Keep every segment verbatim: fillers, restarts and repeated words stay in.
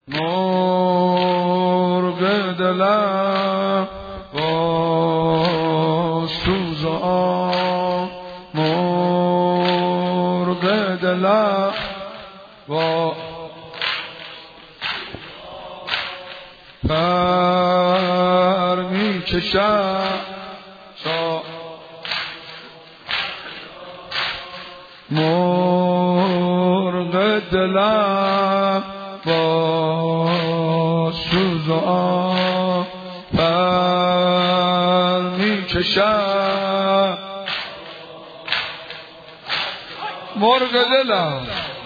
مرغ دلم با سوز آن، مرغ دلم با پر می کشم تا مرغ دلم با سوز آن پر می کشم. مرغ دلم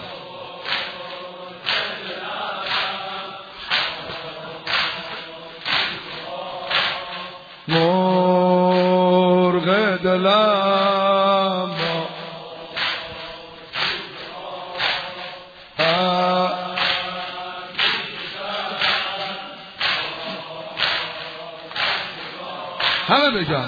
مرغ دلم همه بگن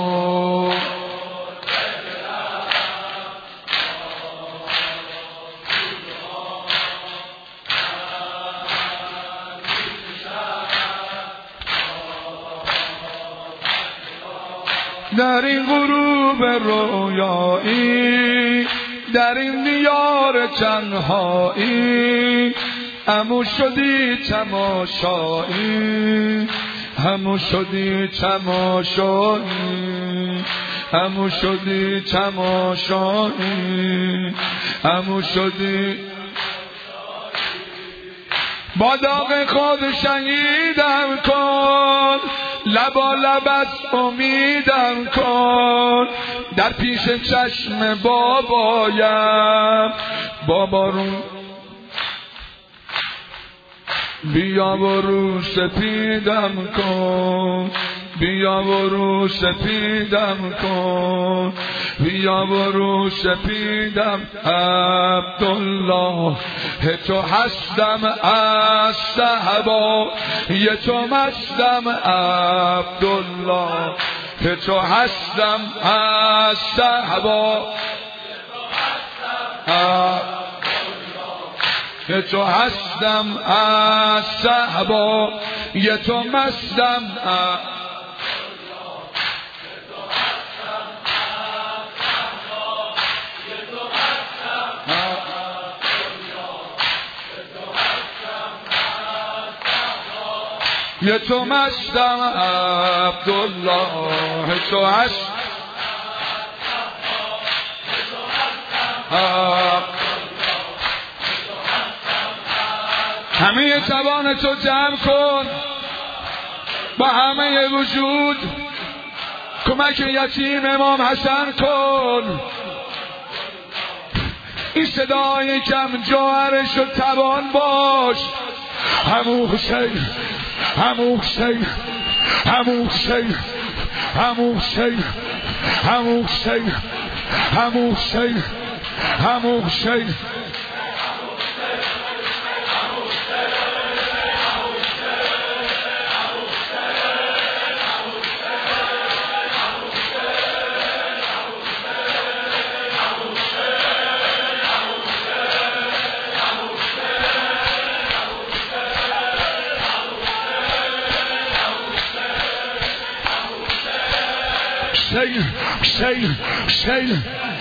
در این غروب رویایی، در این دیار تنهایی، همو شدی تماشایی، همو شدی تماشایی، همو شدی تماشایی، همو شدی با داغ خود شنیدم کن، لبا لبت امیدم کن، در پیش چشم بابایم بابا رو بیا و رو سپیدم کن، بیا و رو سپیدم کن، بیا و رو سپیدم. عبدالله تو هستم از صحبا، یه تو مستم عبدالله تو هستم از صحبا، یه تو هستم از صحبا، یه تو مستم یه تو مستم عبدالله تو هست. همه توان تو جمع کن با همه وجود، کمک یتیم امام حسن کن. این صدای کم جوهرش و توان باش. همو حسین، همو حسین، همو حسین، همو حسین، همو حسین، همو حسین، همو حسین. Say, say, say.